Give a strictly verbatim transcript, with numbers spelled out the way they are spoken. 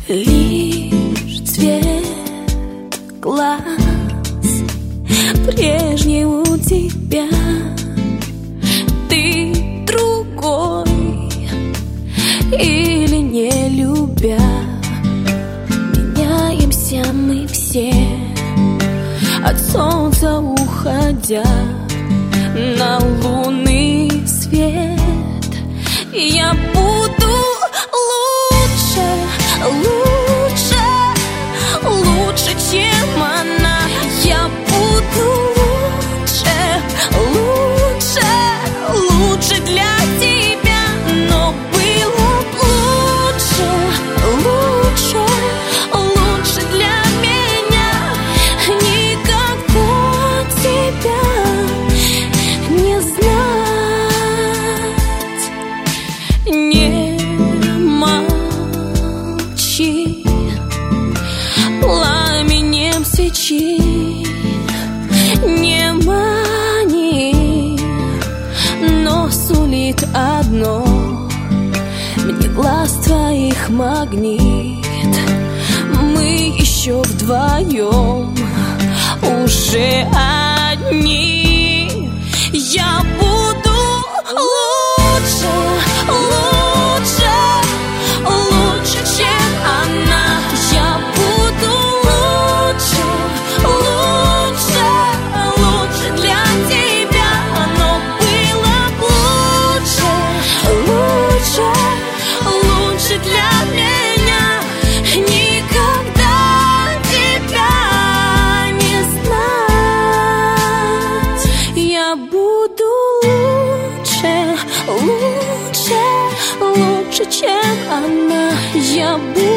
Лишь цвет глаз прежний у тебя, ты другой или не любя. Меняемся мы все, от солнца уходя на лунный свет. Я буду лучше, лучше, лучше, чем она. Я буду лучше, лучше, лучше для тебя. Но было лучше, лучше, лучше для меня. Никогда тебя не знать. Не молчи, пламенем свечи не мани, но сулит одно мне глаз твоих магнит. Мы еще вдвоем, уже одни. Я буду лучше, лучше, лучше, чем она. Я буду лучше, лучше, лучше для тебя. Но было лучше, лучше, лучше для меня. Никогда тебя не знать. Я буду лучше, лучше, лучше, чем она. Я буду